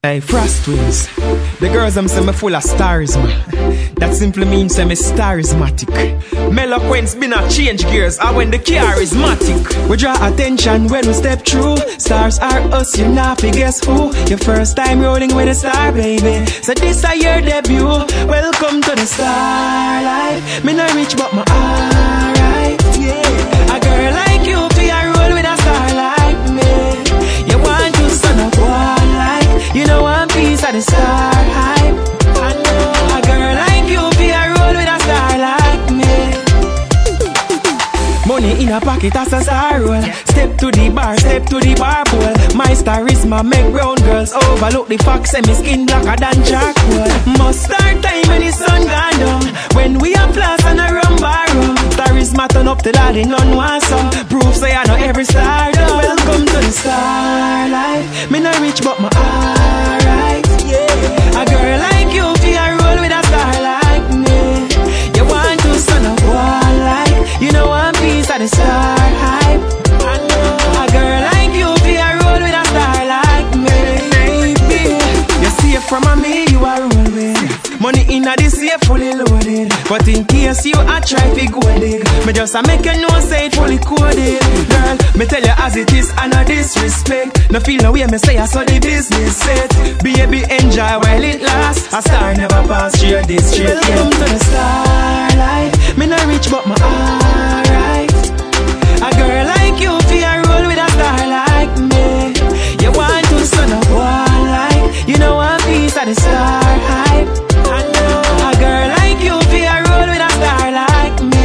Hey, Frost Twins. The girls them say me full of stars, man. That simply means say me starismatic. Meloquence been a change gears, or when the charismatic. We draw attention when we step through. Stars are us, you not fi guess who. Your first time rolling with a star, baby. So this a your debut. Welcome to the starlight. Me not rich but me alright, yeah. A girl like you fi a roll with a star like me. You want to son of one like. You know one piece of the star hype. I know a girl like you be a roll with a star like me. Money in a pocket as a star roll. Step to the bar pole. My star is my make brown girls overlook the fact say me skin blacker than charcoal. Must start time when the sun gone down. When we a floss and a rum barroom. Charisma turn up the daddy, none want some. Proof say I know every star done. Welcome to the starlight. Me not rich but my alright, yeah. A girl like you fi a roll with a star like me. You want to son of one like. You know one piece of the star hype. I know a girl like you fi a roll with a star like me, baby. You see it from me, you are rolling. Money in a this safe fully loaded. But in case you a try fi go dig, me just a make you know say it fully coded. Girl, me tell you as it is and no disrespect. No feel no way me say I saw the business set. Baby enjoy while it lasts. A star never pass through this street. Welcome to the starlight. Me not rich but me alright. A girl like you fi a roll with a star like me. You want to son of one like. You know one piece of the star hype. I know a girl like you fi a roll with a star like me.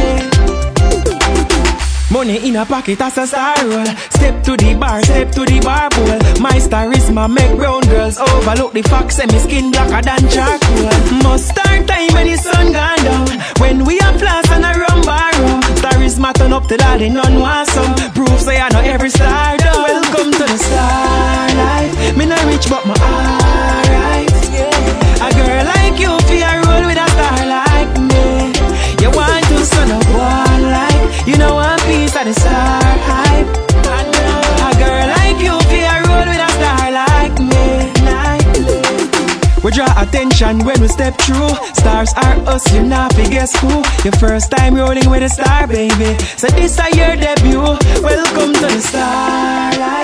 Money in a pocket as a star roll. Step to the bar pole. My star is my make brown girls overlook the fact say me skin blacker than charcoal. Must start time when the sun gone down. When we a floss and a rum barroom. Charisma turn up the daddy, none want some. Proof say I know every star done. Welcome to the starlight. Me not rich but me alright, yeah. A girl like you fi a roll with a star like me. You want to son of one like. You know one piece of the star hype. I know a girl like you fi a roll with a star like me. We draw attention when we step through. Stars are us, you not fi guess who. Your first time rolling with a star, baby. So this a your debut. Welcome to the starlight.